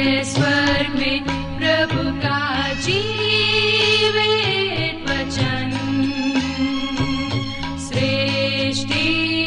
है स्वर्ग में प्रभु का जीवित वचन। सृष्टि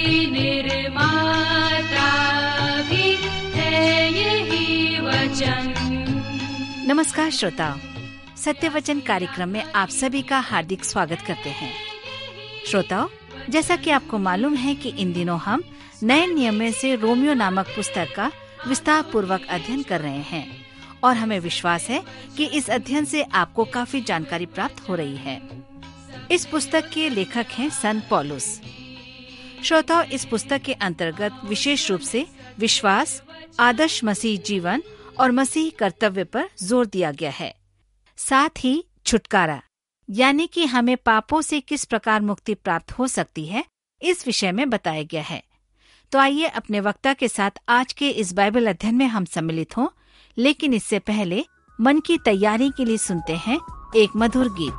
निर्माता भी है यही वचन। नमस्कार श्रोताओ, सत्य वचन कार्यक्रम में आप सभी का हार्दिक स्वागत करते हैं। श्रोताओ, जैसा कि आपको मालूम है कि इन दिनों हम नए नियम में से रोमियो नामक पुस्तक का विस्तार पूर्वक अध्ययन कर रहे हैं और हमें विश्वास है कि इस अध्ययन से आपको काफी जानकारी प्राप्त हो रही है। इस पुस्तक के लेखक हैं संत पौलुस। श्रोताओ, इस पुस्तक के अंतर्गत विशेष रूप से विश्वास, आदर्श मसीह जीवन और मसीह कर्तव्य पर जोर दिया गया है। साथ ही छुटकारा, यानी कि हमें पापों से किस प्रकार मुक्ति प्राप्त हो सकती है, इस विषय में बताया गया है। तो आइए अपने वक्ता के साथ आज के इस बाइबल अध्ययन में हम सम्मिलित हों, लेकिन इससे पहले मन की तैयारी के लिए सुनते हैं एक मधुर गीत।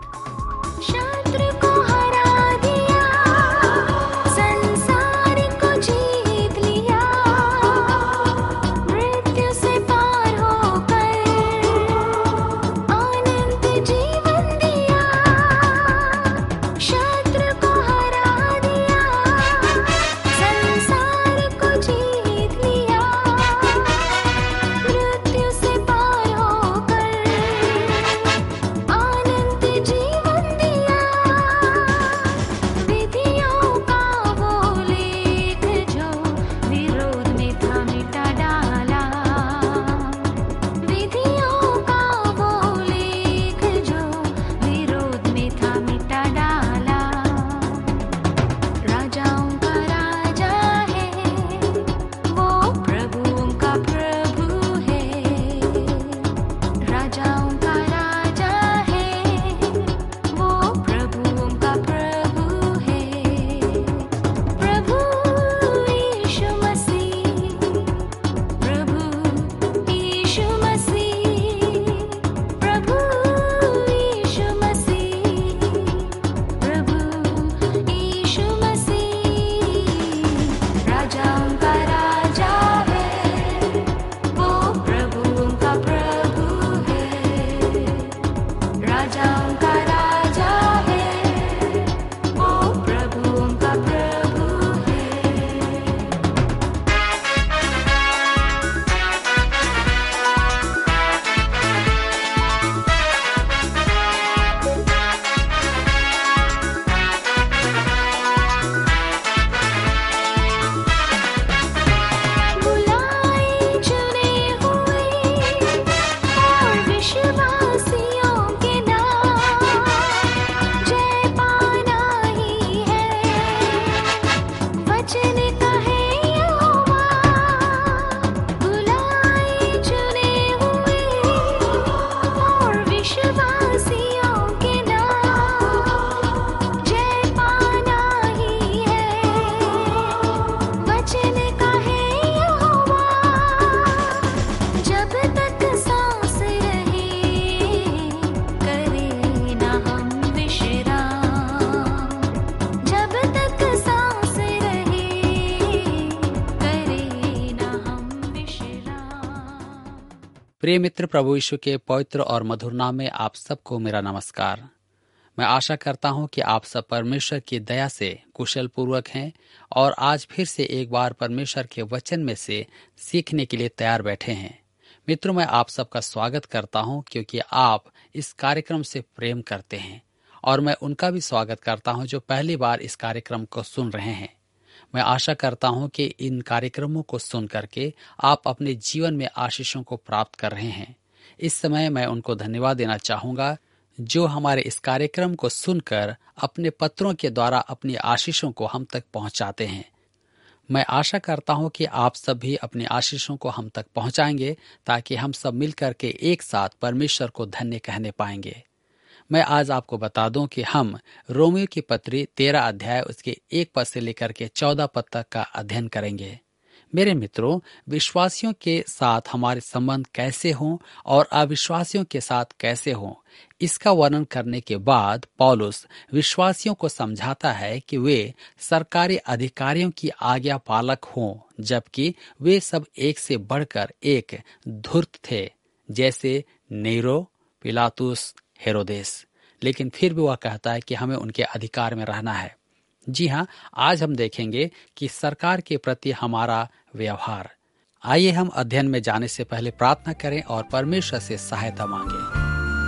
प्रिय मित्र, प्रभु यीशु के पवित्र और मधुर नाम में आप सबको मेरा नमस्कार। मैं आशा करता हूं कि आप सब परमेश्वर की दया से कुशल पूर्वक हैं और आज फिर से एक बार परमेश्वर के वचन में से सीखने के लिए तैयार बैठे हैं। मित्रों, मैं आप सबका स्वागत करता हूं क्योंकि आप इस कार्यक्रम से प्रेम करते हैं और मैं उनका भी स्वागत करता हूं जो पहली बार इस कार्यक्रम को सुन रहे हैं। मैं आशा करता हूं कि इन कार्यक्रमों को सुन करके आप अपने जीवन में आशीषों को प्राप्त कर रहे हैं। इस समय मैं उनको धन्यवाद देना चाहूंगा जो हमारे इस कार्यक्रम को सुनकर अपने पत्रों के द्वारा अपनी आशीषों को हम तक पहुंचाते हैं। मैं आशा करता हूं कि आप सब भी अपनी आशीषों को हम तक पहुंचाएंगे ताकि हम सब मिलकर के एक साथ परमेश्वर को धन्य कहने पाएंगे। मैं आज आपको बता दूं कि हम रोमियो की पत्री 13 अध्याय उसके 1 पद से लेकर के 14 पद तक का अध्ययन करेंगे। मेरे मित्रों, विश्वासियों के साथ हमारे संबंध कैसे हों और अविश्वासियों के साथ कैसे हों, इसका वर्णन करने के बाद पौलुस विश्वासियों को समझाता है कि वे सरकारी अधिकारियों की आज्ञा पालक हों, जबकि वे सब एक से बढ़कर एक धूर्त थे। जैसे नेरो, पिलातुस, हेरोदेस। लेकिन फिर भी वह कहता है कि हमें उनके अधिकार में रहना है। जी हाँ, आज हम देखेंगे कि सरकार के प्रति हमारा व्यवहार। आइए हम अध्ययन में जाने से पहले प्रार्थना करें और परमेश्वर से सहायता मांगें।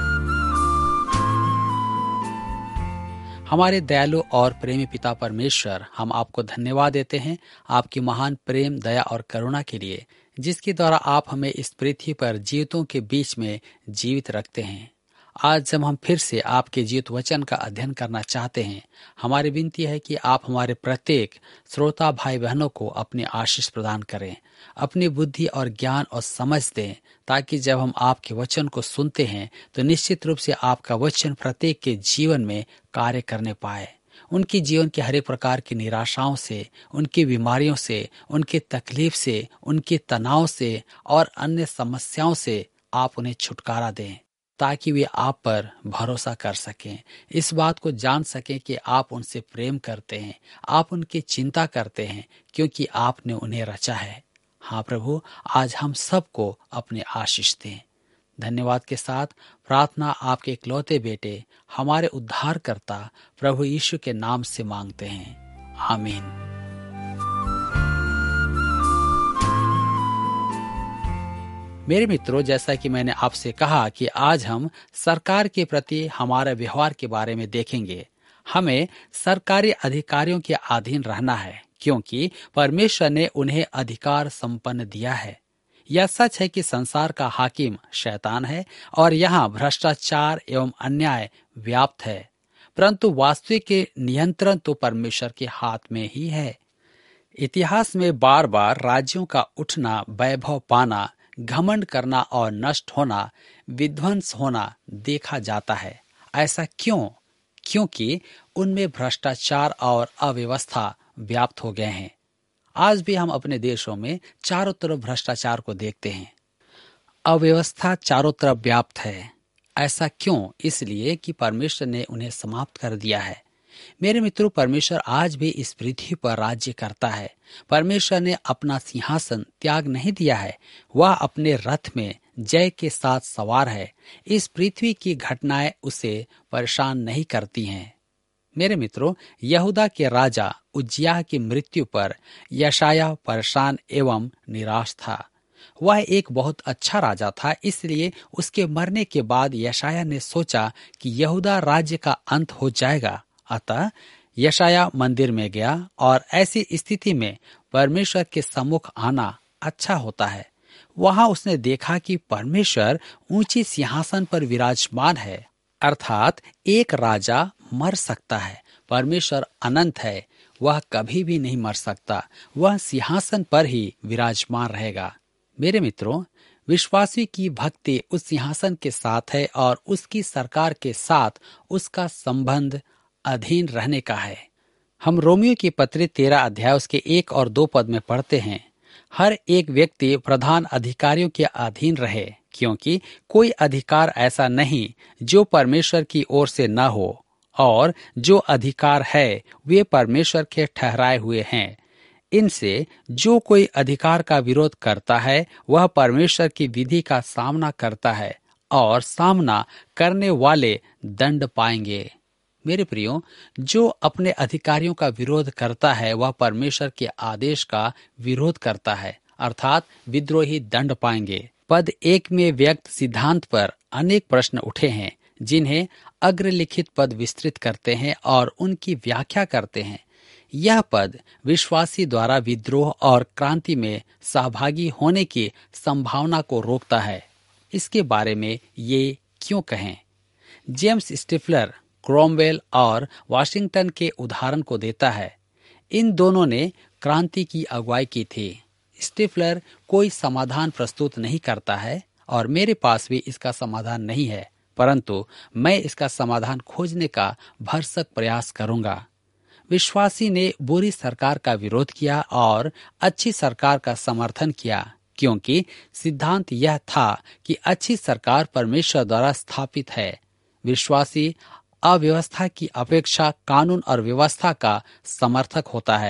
हमारे दयालु और प्रेमी पिता परमेश्वर, हम आपको धन्यवाद देते हैं आपकी महान प्रेम, दया और करुणा के लिए, जिसके द्वारा आप हमें इस पृथ्वी पर जीवितों के बीच में जीवित रखते हैं। आज जब हम फिर से आपके जीवित वचन का अध्ययन करना चाहते हैं, हमारी विनती है कि आप हमारे प्रत्येक श्रोता भाई बहनों को अपनी आशीष प्रदान करें, अपनी बुद्धि और ज्ञान और समझ दें, ताकि जब हम आपके वचन को सुनते हैं तो निश्चित रूप से आपका वचन प्रत्येक के जीवन में कार्य करने पाए। उनके जीवन की हर एक प्रकार की निराशाओं से, उनकी बीमारियों से, उनकी तकलीफ से, उनके तनाव से और अन्य समस्याओं से आप उन्हें छुटकारा दें, ताकि वे आप पर भरोसा कर सकें, इस बात को जान सकें कि आप उनसे प्रेम करते हैं, आप उनकी चिंता करते हैं, क्योंकि आपने उन्हें रचा है। हाँ प्रभु, आज हम सबको अपनी आशीष दें। धन्यवाद के साथ प्रार्थना आपके इकलौते बेटे, हमारे उद्धारकर्ता प्रभु यीशु के नाम से मांगते हैं, आमीन। मेरे मित्रों, जैसा कि मैंने आपसे कहा कि आज हम सरकार के प्रति हमारे व्यवहार के बारे में देखेंगे। हमें सरकारी अधिकारियों के अधीन रहना है, क्योंकि परमेश्वर ने उन्हें अधिकार संपन्न दिया है। यह सच है कि संसार का हाकिम शैतान है और यहाँ भ्रष्टाचार एवं अन्याय व्याप्त है, परंतु वास्तविक नियंत्रण तो परमेश्वर के हाथ में ही है। इतिहास में बार बार राज्यों का उठना, वैभव पाना, घमंड करना और नष्ट होना, विध्वंस होना देखा जाता है। ऐसा क्यों? क्योंकि उनमें भ्रष्टाचार और अव्यवस्था व्याप्त हो गए हैं। आज भी हम अपने देशों में चारों तरफ भ्रष्टाचार को देखते हैं। अव्यवस्था चारों तरफ व्याप्त है। ऐसा क्यों? इसलिए कि परमेश्वर ने उन्हें समाप्त कर दिया है। मेरे मित्रों, परमेश्वर आज भी इस पृथ्वी पर राज्य करता है। परमेश्वर ने अपना सिंहासन त्याग नहीं दिया है। वह अपने रथ में जय के साथ सवार है। इस पृथ्वी की घटनाएं उसे परेशान नहीं करती हैं। मेरे मित्रों, यहूदा के राजा उज्जियाह की मृत्यु पर यशायाह परेशान एवं निराश था। वह एक बहुत अच्छा राजा था, इसलिए उसके मरने के बाद यशायाह ने सोचा कि यहूदा राज्य का अंत हो जाएगा। अतः यशायाह मंदिर में गया और ऐसी स्थिति में परमेश्वर के सम्मुख आना अच्छा होता है। वहां उसने देखा कि परमेश्वर ऊंची सिंहासन पर विराजमान है, अर्थात एक राजा मर सकता है, परमेश्वर अनंत है, वह कभी भी नहीं मर सकता, वह सिंहासन पर ही विराजमान रहेगा। मेरे मित्रों, विश्वासी की भक्ति उस सिंहासन के साथ है और उसकी सरकार के साथ उसका संबंध अधीन रहने का है। हम रोमियो की पत्री 13 अध्याय उसके 1 और 2 पद में पढ़ते हैं, हर एक व्यक्ति प्रधान अधिकारियों के अधीन रहे, क्योंकि कोई अधिकार ऐसा नहीं जो परमेश्वर की ओर से न हो, और जो अधिकार है वे परमेश्वर के ठहराए हुए हैं। इनसे जो कोई अधिकार का विरोध करता है वह परमेश्वर की विधि का सामना करता है, और सामना करने वाले दंड पाएंगे। मेरे प्रियो, जो अपने अधिकारियों का विरोध करता है वह परमेश्वर के आदेश का विरोध करता है, अर्थात विद्रोही दंड पाएंगे। पद 1 में व्यक्त सिद्धांत पर अनेक प्रश्न उठे हैं, जिन्हें अग्रलिखित पद विस्तृत करते हैं और उनकी व्याख्या करते हैं। यह पद विश्वासी द्वारा विद्रोह और क्रांति में सहभागी होने की संभावना को रोकता है। इसके बारे में ये क्यों कहें? जेम्स स्टिफलर क्रोमवेल और वाशिंगटन के उदाहरण को देता है। इन दोनों ने क्रांति की अगुवाई की थी। स्टिफलर कोई समाधान प्रस्तुत नहीं करता है और मेरे पास भी इसका समाधान नहीं है, परंतु मैं इसका समाधान खोजने का भरसक प्रयास करूंगा। विश्वासी ने बुरी सरकार का विरोध किया और अच्छी सरकार का समर्थन किया, क्योंकि सिद्धांत यह था कि अच्छी सरकार परमेश्वर द्वारा स्थापित है। विश्वासी अव्यवस्था की अपेक्षा कानून और व्यवस्था का समर्थक होता है।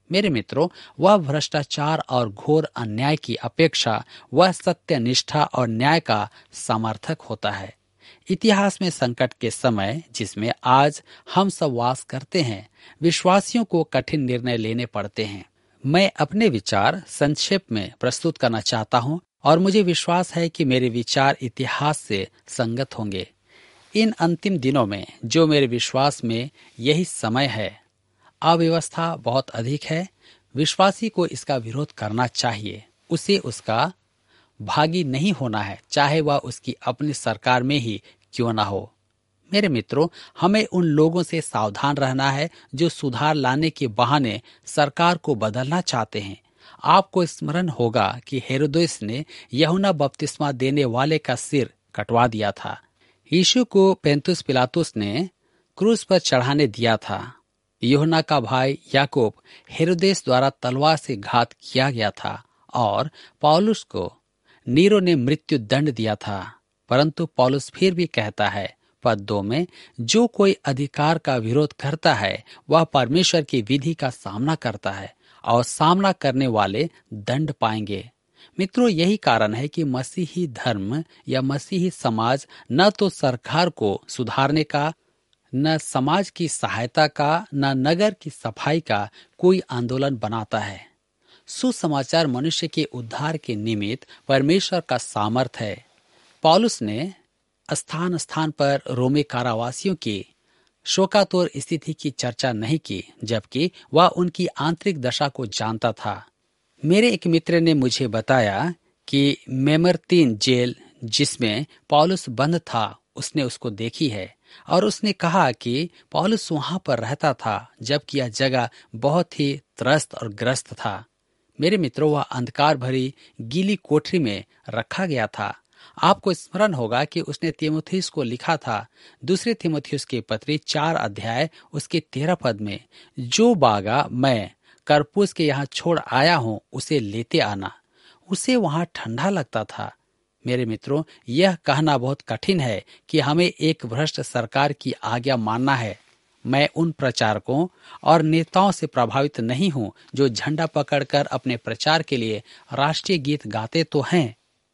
मेरे मित्रों, वह भ्रष्टाचार और घोर अन्याय की अपेक्षा वह सत्य, निष्ठा और न्याय का समर्थक होता है। इतिहास में संकट के समय जिसमें आज हम सब वास करते हैं, विश्वासियों को कठिन निर्णय लेने पड़ते हैं। मैं अपने विचार संक्षेप में प्रस्तुत करना चाहता हूं और मुझे विश्वास है कि मेरे विचार इतिहास से संगत होंगे। इन अंतिम दिनों में जो मेरे विश्वास में यही समय है, अव्यवस्था बहुत अधिक है। विश्वासी को इसका विरोध करना चाहिए। उसे उसका भागी नहीं होना है, चाहे वह उसकी अपनी सरकार में ही क्यों ना हो। मेरे मित्रों, हमें उन लोगों से सावधान रहना है जो सुधार लाने के बहाने सरकार को बदलना चाहते हैं। आपको स्मरण होगा कि हेरोदेस ने यूहन्ना बपतिस्मा देने वाले का सिर कटवा दिया था। यीशु को पुन्तियुस पिलातुस ने क्रूस पर चढ़ाने दिया था। यूहन्ना का भाई याकूब हेरोदेस द्वारा तलवार से घात किया गया था और पौलुस को नीरो ने मृत्यु दंड दिया था। परंतु पौलुस फिर भी कहता है पद 2 में, जो कोई अधिकार का विरोध करता है वह परमेश्वर की विधि का सामना करता है और सामना करने वाले दंड पाएंगे। मित्रों, यही कारण है कि मसीही धर्म या मसीही समाज न तो सरकार को सुधारने का, न समाज की सहायता का, न नगर की सफाई का कोई आंदोलन बनाता है। सुसमाचार मनुष्य के उद्धार के निमित्त परमेश्वर का सामर्थ है। पौलुस ने स्थान स्थान पर रोमी कारावासियों की शोकातुर स्थिति की चर्चा नहीं की, जबकि वह उनकी आंतरिक दशा को जानता था। मेरे एक मित्र ने मुझे बताया कि मेमरतीन जेल जिसमें पौलुस बंद था, उसने उसको देखी है और उसने कहा कि पौलुस वहां पर रहता था, जबकि यह जगह बहुत ही त्रस्त और ग्रस्त था। मेरे मित्रों, वह अंधकार भरी गीली कोठरी में रखा गया था। आपको स्मरण होगा कि उसने तीमुथियुस को लिखा था, दूसरे तीमुथियुस की पत्री 4 अध्याय उसके 13 पद में, जो बागा मैं करपुस के यहाँ छोड़ आया हूँ उसे लेते आना। उसे वहां ठंडा लगता था। मेरे मित्रों, यह कहना बहुत कठिन है कि हमें एक भ्रष्ट सरकार की आज्ञा मानना है। मैं उन प्रचारकों और नेताओं से प्रभावित नहीं हूं जो झंडा पकड़कर अपने प्रचार के लिए राष्ट्रीय गीत गाते तो हैं।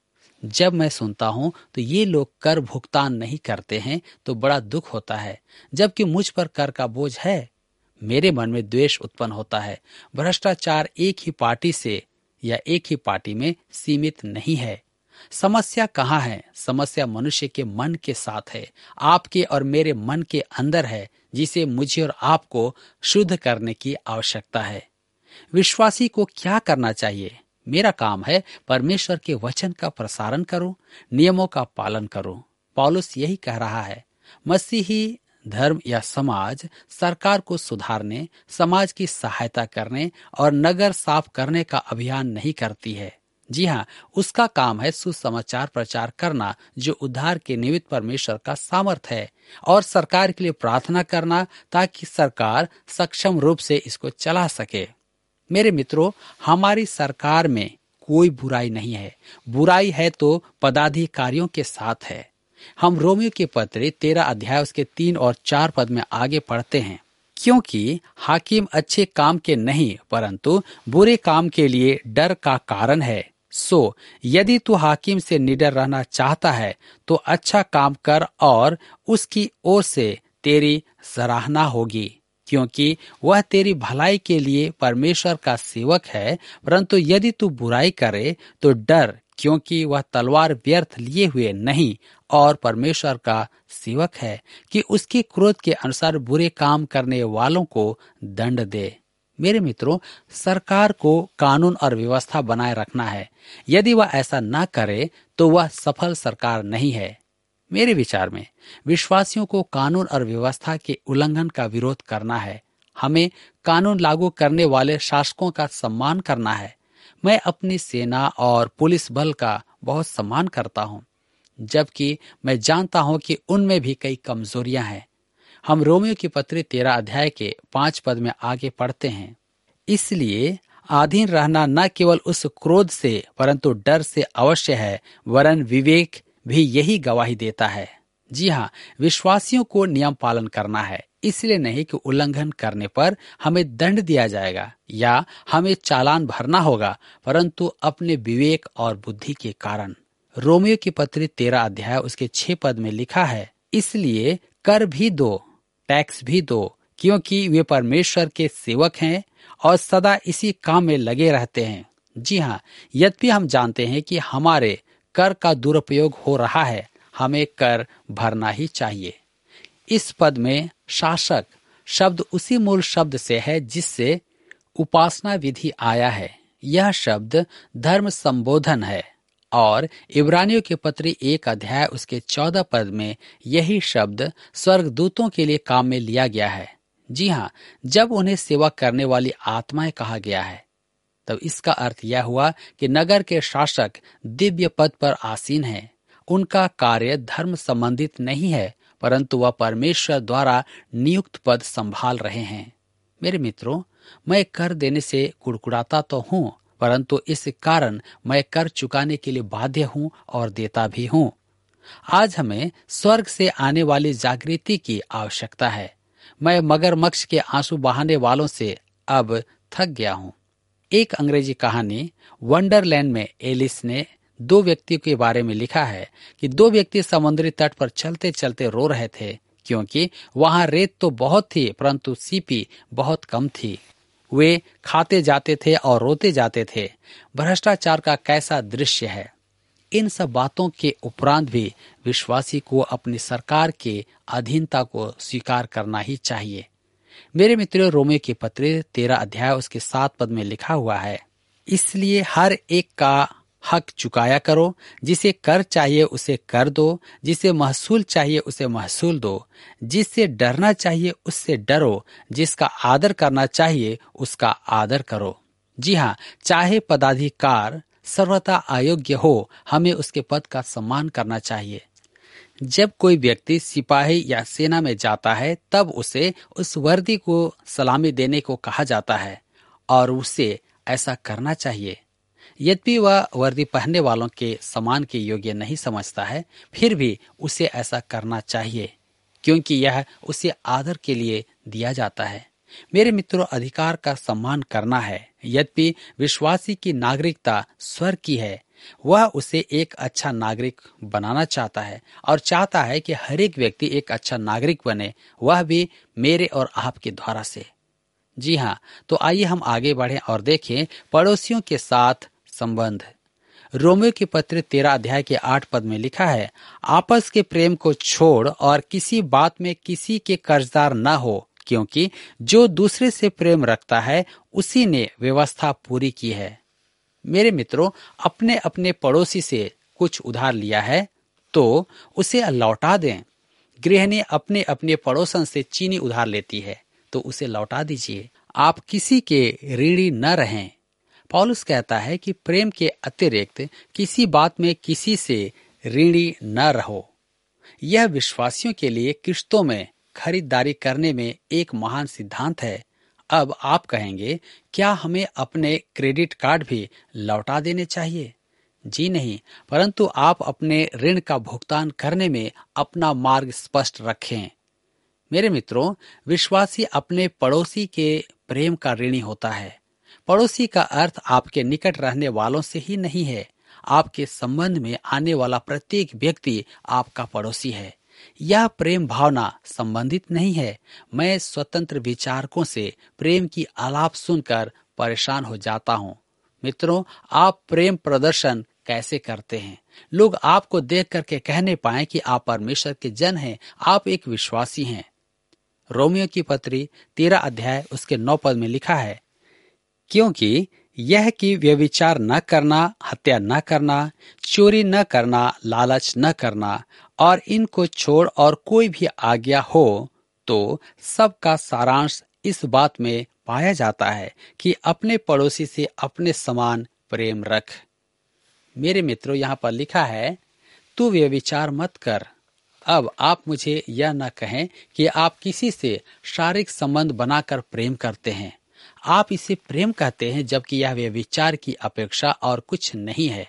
जब मैं सुनता हूं तो ये लोग कर भुगतान नहीं करते हैं तो बड़ा दुख होता है, जबकि मुझ पर कर का बोझ है। मेरे मन में द्वेष उत्पन्न होता है। भ्रष्टाचार एक ही पार्टी से या एक ही पार्टी में सीमित नहीं है। समस्या कहाँ है? समस्या मनुष्य के मन के साथ है, आपके और मेरे मन के अंदर है, जिसे मुझे और आपको शुद्ध करने की आवश्यकता है। विश्वासी को क्या करना चाहिए? मेरा काम है परमेश्वर के वचन का प्रसारण करो, नियमों का पालन करो। पौलुस यही कह रहा है। मसीही धर्म या समाज सरकार को सुधारने, समाज की सहायता करने और नगर साफ करने का अभियान नहीं करती है। जी हाँ, उसका काम है सुसमाचार प्रचार करना, जो उद्धार के निमित्त परमेश्वर का सामर्थ है, और सरकार के लिए प्रार्थना करना ताकि सरकार सक्षम रूप से इसको चला सके। मेरे मित्रों, हमारी सरकार में कोई बुराई नहीं है। बुराई है तो पदाधिकारियों के साथ है। हम रोमियो के पत्र 13 अध्याय उसके 3 और 4 पद में आगे पढ़ते हैं, क्योंकि हाकिम अच्छे काम के नहीं परंतु बुरे काम के लिए डर का कारण है। सो यदि तू हाकिम से निडर रहना चाहता है तो अच्छा काम कर और उसकी ओर से तेरी सराहना होगी, क्योंकि वह तेरी भलाई के लिए परमेश्वर का सेवक है। परंतु यदि तू बुराई करे तो डर, क्योंकि वह तलवार व्यर्थ लिए हुए नहीं और परमेश्वर का सेवक है, कि उसके क्रोध के अनुसार बुरे काम करने वालों को दंड दे। मेरे मित्रों, सरकार को कानून और व्यवस्था बनाए रखना है। यदि वह ऐसा न करे तो वह सफल सरकार नहीं है। मेरे विचार में विश्वासियों को कानून और व्यवस्था के उल्लंघन का विरोध करना है। हमें कानून लागू करने वाले शासकों का सम्मान करना है। मैं अपनी सेना और पुलिस बल का बहुत सम्मान करता हूं, जबकि मैं जानता हूं कि उनमें भी कई कमजोरियां हैं। हम रोमियो की पत्री 13 अध्याय के 5 पद में आगे पढ़ते हैं, इसलिए अधीन रहना न केवल उस क्रोध से परंतु डर से अवश्य है, वरन विवेक भी यही गवाही देता है। जी हाँ, विश्वासियों को नियम पालन करना है। इसलिए नहीं कि उल्लंघन करने पर हमें दंड दिया जाएगा या हमें चालान भरना होगा, परंतु अपने विवेक और बुद्धि के कारण। रोमियो की पत्री 13 अध्याय उसके 6 पद में लिखा है, इसलिए कर भी दो, टैक्स भी दो, क्योंकि वे परमेश्वर के सेवक हैं और सदा इसी काम में लगे रहते हैं। जी हाँ, यद्यपि हम जानते हैं कि हमारे कर का दुरुपयोग हो रहा है, हमें कर भरना ही चाहिए। इस पद में शासक शब्द उसी मूल शब्द से है जिससे उपासना विधि आया है। यह शब्द धर्म संबोधन है और इब्रानियों के पत्री 1 अध्याय उसके 14 पद में यही शब्द स्वर्गदूतों के लिए काम में लिया गया है। जी हाँ, जब उन्हें सेवा करने वाली आत्माएं कहा गया है, तब इसका अर्थ यह हुआ कि नगर के शासक दिव्य पद पर आसीन हैं। उनका कार्य धर्म संबंधित नहीं है, परंतु वह परमेश्वर द्वारा नियुक्त पद संभाल रहे हैं। मेरे मित्रों, मैं कर देने से कुड़कुड़ाता तो हूँ, परंतु इस कारण मैं कर चुकाने के लिए बाध्य हूँ और देता भी हूँ। आज हमें स्वर्ग से आने वाली जागृति की आवश्यकता है। मैं मगरमच्छ के आंसू बहाने वालों से अब थक गया हूँ। एक अंग्रेजी कहानी वंडरलैंड में एलिस ने 2 व्यक्तियों के बारे में लिखा है कि 2 व्यक्ति समुद्री तट पर चलते चलते रो रहे थे, क्योंकि वहां रेत तो बहुत थी परंतु सीपी बहुत कम थी। वे खाते जाते थे और रोते जाते थे। भ्रष्टाचार का कैसा दृश्य है। इन सब बातों के उपरांत भी विश्वासी को अपनी सरकार के अधीनता को स्वीकार करना ही चाहिए। मेरे मित्रों, रोमियो की पत्री 13 अध्याय उसके 7 पद में लिखा हुआ है, इसलिए हर एक का हक चुकाया करो, जिसे कर चाहिए उसे कर दो, जिसे महसूल चाहिए उसे महसूल दो, जिससे डरना चाहिए उससे डरो, जिसका आदर करना चाहिए उसका आदर करो। जी हाँ, चाहे पदाधिकार सर्वथा अयोग्य हो, हमें उसके पद का सम्मान करना चाहिए। जब कोई व्यक्ति सिपाही या सेना में जाता है, तब उसे उस वर्दी को सलामी देने को कहा जाता है और उसे ऐसा करना चाहिए। यद्यपि वह वर्दी पहनने वालों के सम्मान के योग्य नहीं समझता है, फिर भी उसे ऐसा करना चाहिए, क्योंकि यह उसे आदर के लिए दिया जाता है। मेरे मित्रों, अधिकार का सम्मान करना है। यद्यपि विश्वासी की नागरिकता स्वर्ग की है, वह उसे एक अच्छा नागरिक बनाना चाहता है और चाहता है कि हर एक व्यक्ति एक अच्छा नागरिक बने, वह भी मेरे और आपके द्वारा से। जी हाँ, तो आइए हम आगे बढ़ें और देखें पड़ोसियों के साथ संबंध। रोमियो की पत्र 13 अध्याय के 8 पद में लिखा है, आपस के प्रेम को छोड़ और किसी बात में किसी के कर्जदार न हो, क्योंकि जो दूसरे से प्रेम रखता है उसी ने व्यवस्था पूरी की है। मेरे मित्रों, अपने अपने पड़ोसी से कुछ उधार लिया है तो उसे लौटा दें। गृहिणी अपने अपने पड़ोसन से चीनी उधार लेती है तो उसे लौटा दीजिए। आप किसी के ऋणी न रहें। पौलुस कहता है कि प्रेम के अतिरिक्त किसी बात में किसी से ऋणी न रहो। यह विश्वासियों के लिए किश्तों में खरीदारी करने में एक महान सिद्धांत है। अब आप कहेंगे, क्या हमें अपने क्रेडिट कार्ड भी लौटा देने चाहिए? जी नहीं, परंतु आप अपने ऋण का भुगतान करने में अपना मार्ग स्पष्ट रखें। मेरे मित्रों, विश्वासी अपने पड़ोसी के प्रेम का ऋणी होता है। पड़ोसी का अर्थ आपके निकट रहने वालों से ही नहीं है। आपके संबंध में आने वाला प्रत्येक व्यक्ति आपका पड़ोसी है। यह प्रेम भावना संबंधित नहीं है। मैं स्वतंत्र विचारकों से प्रेम की आलाप सुनकर परेशान हो जाता हूँ। मित्रों, आप प्रेम प्रदर्शन कैसे करते हैं? लोग आपको देख करके कहने पाए कि आप परमेश्वर के जन हैं, आप एक विश्वासी हैं। रोमियो की पत्री 13 अध्याय उसके 9 पद में लिखा है, क्योंकि यह कि व्यभिचार न करना, हत्या न करना, चोरी न करना, लालच न करना और इनको छोड़ और कोई भी आज्ञा हो, तो सबका सारांश इस बात में पाया जाता है कि अपने पड़ोसी से अपने समान प्रेम रख। मेरे मित्रों, यहाँ पर लिखा है, तू व्यभिचार मत कर। अब आप मुझे यह न कहें कि आप किसी से शारीरिक संबंध बनाकर प्रेम करते हैं। आप इसे प्रेम कहते हैं, जबकि यह व्यभिचार की अपेक्षा और कुछ नहीं है।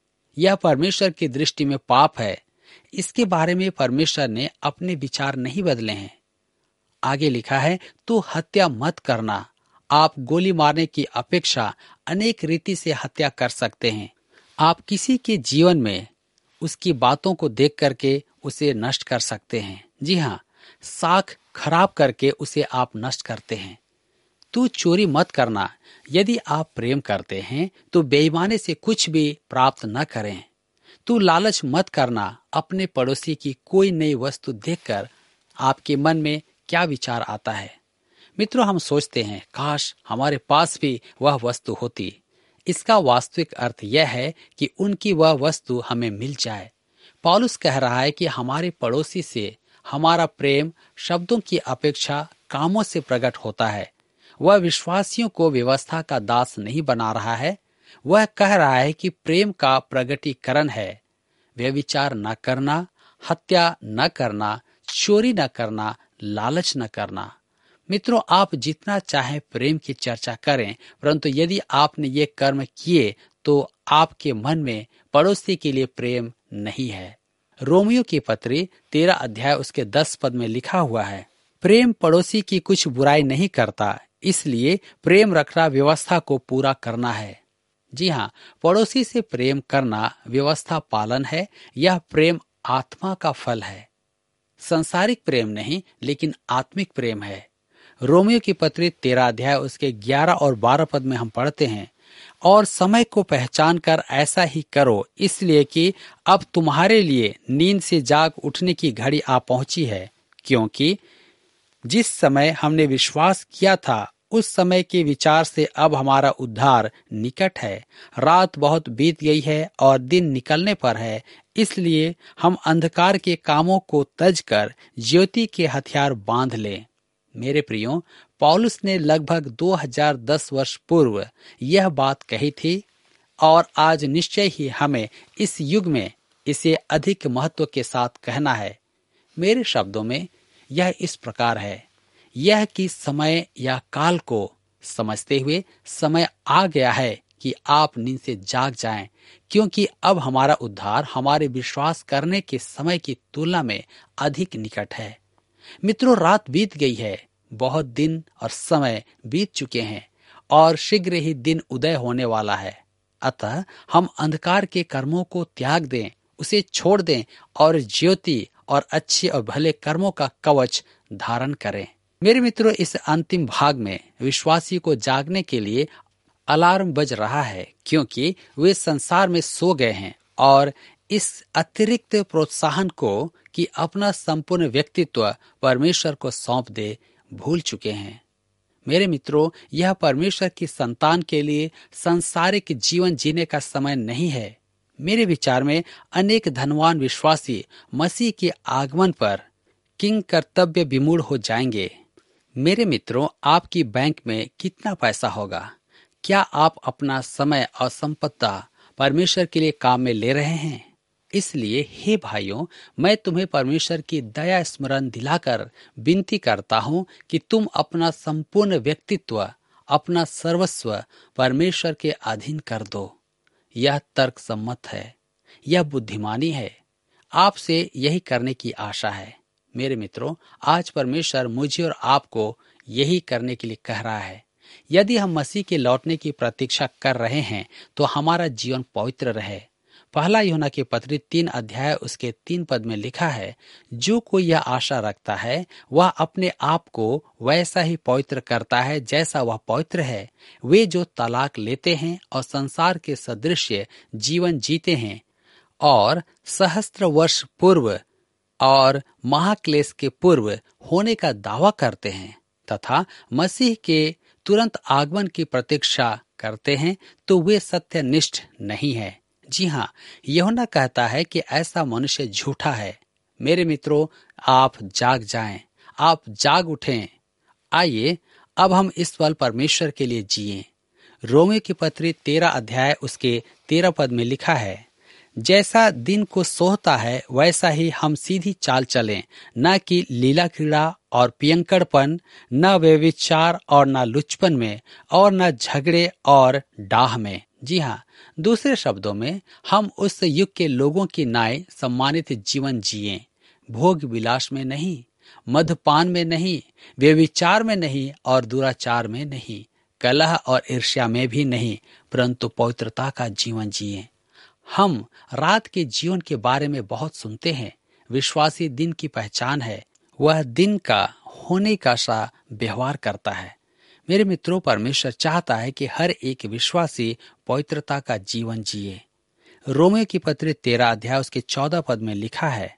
यह परमेश्वर की दृष्टि में पाप है। इसके बारे में परमेश्वर ने अपने विचार नहीं बदले हैं। आगे लिखा है, तू हत्या मत करना। आप गोली मारने की अपेक्षा अनेक रीति से हत्या कर सकते हैं। आप किसी के जीवन में उसकी बातों को देख करके उसे नष्ट कर सकते हैं। जी हाँ, साख खराब करके उसे आप नष्ट करते हैं। तू चोरी मत करना। यदि आप प्रेम करते हैं तो बेईमानी से कुछ भी प्राप्त न करें। तू लालच मत करना। अपने पड़ोसी की कोई नई वस्तु देखकर आपके मन में क्या विचार आता है? मित्रों, हम सोचते हैं काश हमारे पास भी वह वस्तु होती। इसका वास्तविक अर्थ यह है कि उनकी वह वस्तु हमें मिल जाए। पौलुस कह रहा है कि हमारे पड़ोसी से हमारा प्रेम शब्दों की अपेक्षा कामों से प्रकट होता है। वह विश्वासियों को व्यवस्था का दास नहीं बना रहा है। वह कह रहा है कि प्रेम का प्रगटीकरण है व्यभिचार न करना, हत्या न करना, चोरी न करना, लालच न करना। मित्रों, आप जितना चाहे प्रेम की चर्चा करें, परंतु यदि आपने ये कर्म किए तो आपके मन में पड़ोसी के लिए प्रेम नहीं है। रोमियो की पत्री 13 अध्याय उसके 10 पद में लिखा हुआ है, प्रेम पड़ोसी की कुछ बुराई नहीं करता, इसलिए प्रेम रखना व्यवस्था को पूरा करना है। जी हाँ, पड़ोसी से प्रेम करना व्यवस्था पालन है। यह प्रेम आत्मा का फल है। संसारिक प्रेम नहीं, लेकिन आत्मिक प्रेम है। रोमियो की पत्री 13 अध्याय उसके 11 और 12 पद में हम पढ़ते हैं, और समय को पहचान कर ऐसा ही करो, इसलिए कि अब तुम्हारे लिए नींद से जाग उठने की घड़ी आ पहुंची है। क्योंकि जिस समय हमने विश्वास किया था उस समय के विचार से अब हमारा उद्धार निकट है। रात बहुत बीत गई है और दिन निकलने पर है, इसलिए हम अंधकार के कामों को तज कर ज्योति के हथियार बांध लें। मेरे प्रियो, पौलुस ने लगभग 2010 वर्ष पूर्व यह बात कही थी, और आज निश्चय ही हमें इस युग में इसे अधिक महत्व के साथ कहना है। मेरे शब्दों में यह इस प्रकार है, यह कि समय या काल को समझते हुए समय आ गया है कि आप नींद से जाग जाएं, क्योंकि अब हमारा उद्धार हमारे विश्वास करने के समय की तुलना में अधिक निकट है। मित्रों, रात बीत गई है, बहुत दिन और समय बीत चुके हैं, और शीघ्र ही दिन उदय होने वाला है। अतः हम अंधकार के कर्मों को त्याग दें, उसे छोड़ दें और ज्योति और अच्छे और भले कर्मों का कवच धारण करें। मेरे मित्रों, इस अंतिम भाग में विश्वासी को जागने के लिए अलार्म बज रहा है, क्योंकि वे संसार में सो गए हैं और इस अतिरिक्त प्रोत्साहन को कि अपना संपूर्ण व्यक्तित्व परमेश्वर को सौंप दे भूल चुके हैं। मेरे मित्रों, यह परमेश्वर की संतान के लिए सांसारिक जीवन जीने का समय नहीं है। मेरे विचार में अनेक धनवान विश्वासी मसीह के आगमन पर किंग कर्तव्य विमूढ़ हो जाएंगे। मेरे मित्रों, आपकी बैंक में कितना पैसा होगा? क्या आप अपना समय और संपत्ति परमेश्वर के लिए काम में ले रहे हैं? इसलिए हे भाइयों, मैं तुम्हें परमेश्वर की दया स्मरण दिलाकर विनती करता हूँ कि तुम अपना संपूर्ण व्यक्तित्व, अपना सर्वस्व परमेश्वर के अधीन कर दो। यह तर्क सम्मत है, यह बुद्धिमानी है। आपसे यही करने की आशा है। मेरे मित्रों, आज परमेश्वर मुझे और आपको यही करने के लिए कह रहा है। यदि हम मसीह के लौटने की प्रतीक्षा कर रहे हैं तो हमारा जीवन पवित्र रहे। पहला यूहन्ना की पत्री 3 अध्याय उसके 3 पद में लिखा है, जो कोई यह आशा रखता है वह अपने आप को वैसा ही पवित्र करता है जैसा वह पवित्र है। वे जो तलाक लेते हैं और संसार के सदृश्य जीवन जीते हैं और सहस्त्र वर्ष पूर्व और महाक्लेश के पूर्व होने का दावा करते हैं तथा मसीह के तुरंत आगमन की प्रतीक्षा करते हैं, तो वे सत्यनिष्ठ नहीं है। जी हाँ, यूहन्ना कहता है कि ऐसा मनुष्य झूठा है। मेरे मित्रों, आप जाग जाएं, आप जाग उठें। आइए अब हम इस पल परमेश्वर के लिए जिएं। रोमियो की पत्री 13 अध्याय उसके 13 पद में लिखा है, जैसा दिन को सोहता है वैसा ही हम सीधी चाल चलें, न कि लीला क्रीड़ा और पियंकड़पन, न व्यभिचार और न लुचपन में, और न झगड़े और डाह में। जी हाँ, दूसरे शब्दों में हम उस युग के लोगों की नाई सम्मानित जीवन जिएं, भोग विलास में नहीं, मद्यपान में नहीं, व्यभिचार में नहीं और दुराचार में नहीं, कलह और ईर्ष्या में भी नहीं, परंतु पवित्रता का जीवन जिए। हम रात के जीवन के बारे में बहुत सुनते हैं। विश्वासी दिन की पहचान है, वह दिन का होने का सा व्यवहार करता है। मेरे मित्रों, परमेश्वर चाहता है कि हर एक विश्वासी पवित्रता का जीवन जिए। रोमियो की पत्री 13 अध्याय उसके 14 पद में लिखा है,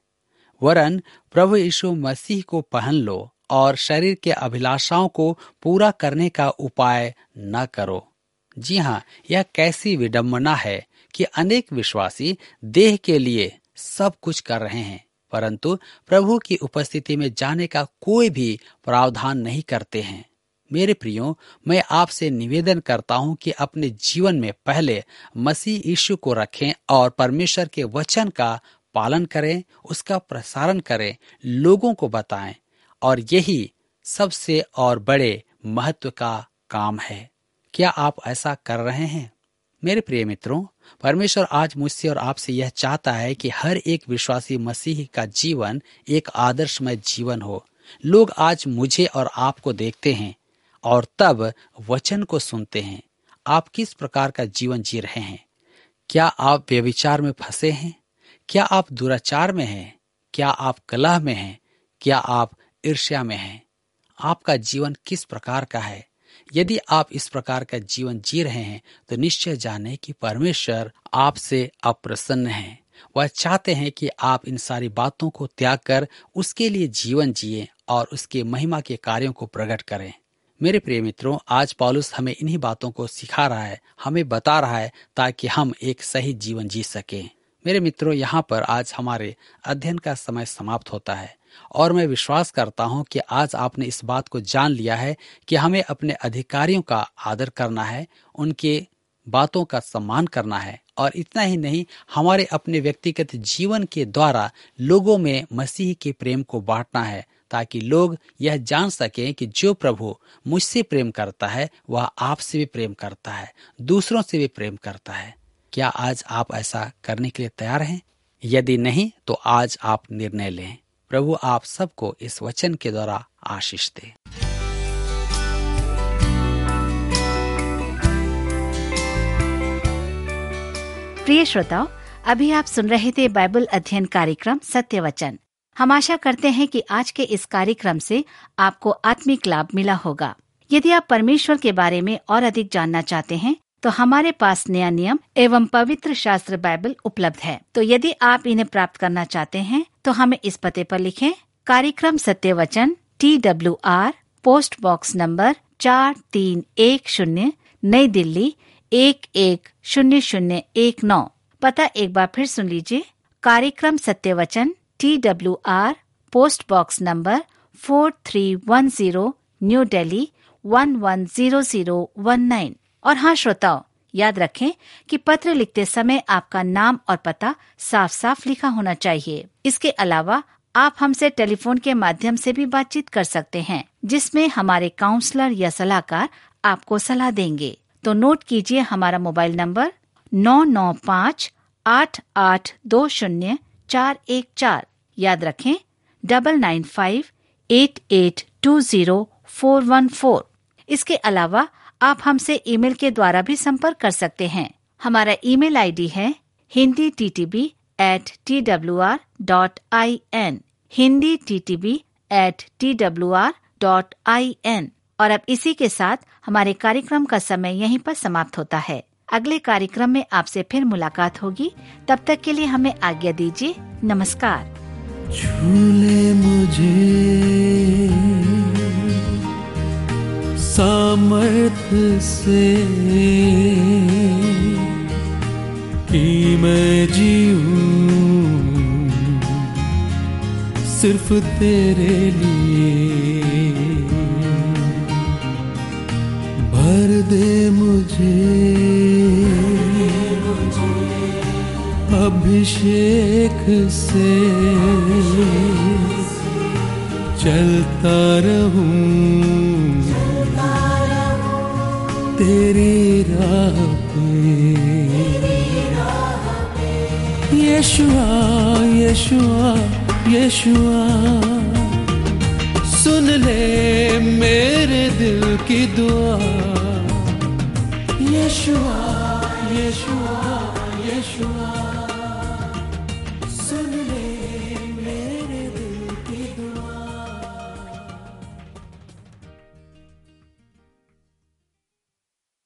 वरन प्रभु यीशु मसीह को पहन लो और शरीर के अभिलाषाओं को पूरा करने का उपाय न करो। जी हाँ, यह कैसी विडंबना है कि अनेक विश्वासी देह के लिए सब कुछ कर रहे हैं, परंतु प्रभु की उपस्थिति में जाने का कोई भी प्रावधान नहीं करते हैं। मेरे प्रियो, मैं आपसे निवेदन करता हूं कि अपने जीवन में पहले मसीह यीशु को रखें और परमेश्वर के वचन का पालन करें, उसका प्रसारण करें, लोगों को बताएं, और यही सबसे और बड़े महत्व का काम है। क्या आप ऐसा कर रहे हैं? मेरे प्रिय मित्रों, परमेश्वर आज मुझसे और आपसे यह चाहता है कि हर एक विश्वासी मसीह का जीवन एक आदर्शमय जीवन हो। लोग आज मुझे और आपको देखते हैं और तब वचन को सुनते हैं। आप किस प्रकार का जीवन जी रहे हैं? क्या आप व्यभिचार में फंसे हैं? क्या आप दुराचार में हैं? क्या आप कलह में हैं? क्या आप ईर्ष्या में हैं? आपका जीवन किस प्रकार का है? यदि आप इस प्रकार का जीवन जी रहे हैं तो निश्चय जाने कि परमेश्वर आपसे अप्रसन्न है। वह चाहते हैं कि आप इन सारी बातों को त्याग कर उसके लिए जीवन जिए और उसके महिमा के कार्यों को प्रकट करें। मेरे प्रिय मित्रों, आज पौलुस हमें इन्हीं बातों को सिखा रहा है, हमें बता रहा है, ताकि हम एक सही जीवन जी सकें। मेरे मित्रों, यहाँ पर आज हमारे अध्ययन का समय समाप्त होता है और मैं विश्वास करता हूँ कि आज आपने इस बात को जान लिया है कि हमें अपने अधिकारियों का आदर करना है, उनके बातों का सम्मान करना है, और इतना ही नहीं, हमारे अपने व्यक्तिगत जीवन के द्वारा लोगों में मसीह के प्रेम को बांटना है, ताकि लोग यह जान सकें कि जो प्रभु मुझसे प्रेम करता है वह आपसे भी प्रेम करता है, दूसरों से भी प्रेम करता है। क्या आज आप ऐसा करने के लिए तैयार हैं? यदि नहीं तो आज आप निर्णय लें। प्रभु आप सबको इस वचन के द्वारा आशीष दे। प्रिय श्रोताओ, अभी आप सुन रहे थे बाइबल अध्ययन कार्यक्रम सत्य वचन। हम आशा करते हैं कि आज के इस कार्यक्रम से आपको आत्मिक लाभ मिला होगा। यदि आप परमेश्वर के बारे में और अधिक जानना चाहते हैं तो हमारे पास नया नियम एवं पवित्र शास्त्र बाइबल उपलब्ध है। तो यदि आप इन्हें प्राप्त करना चाहते हैं तो हमें इस पते पर लिखें। कार्यक्रम Satya Vachan, TWR, post box number 4310, नई दिल्ली 110019। पता एक बार फिर सुन लीजिए। कार्यक्रम Satya Vachan, TWR, post box number 4310, New Delhi 110019। और हाँ श्रोताओ, याद रखें कि पत्र लिखते समय आपका नाम और पता साफ साफ लिखा होना चाहिए। इसके अलावा आप हमसे टेलीफोन के माध्यम से भी बातचीत कर सकते हैं, जिसमें हमारे काउंसलर या सलाहकार आपको सलाह देंगे। तो नोट कीजिए हमारा मोबाइल नंबर 9958820414। याद रखें 9958820414। इसके अलावा आप हमसे ईमेल के द्वारा भी संपर्क कर सकते हैं। हमारा ईमेल आईडी है hinditb@twr.in, hinditb@twr.in। और अब इसी के साथ हमारे कार्यक्रम का समय यहीं पर समाप्त होता है। अगले कार्यक्रम में आपसे फिर मुलाकात होगी। तब तक के लिए हमें आज्ञा दीजिए। नमस्कार। छूले मुझे सामर्थ्य से कि मैं जीऊं सिर्फ तेरे लिए। भर दे मुझे अभिषेक से, चलता रहूं तेरी राह पे। यीशुआ यीशुआ यीशुआ सुन ले मेरे दिल की दुआ। यीशुआ यीशुआ यीशुआ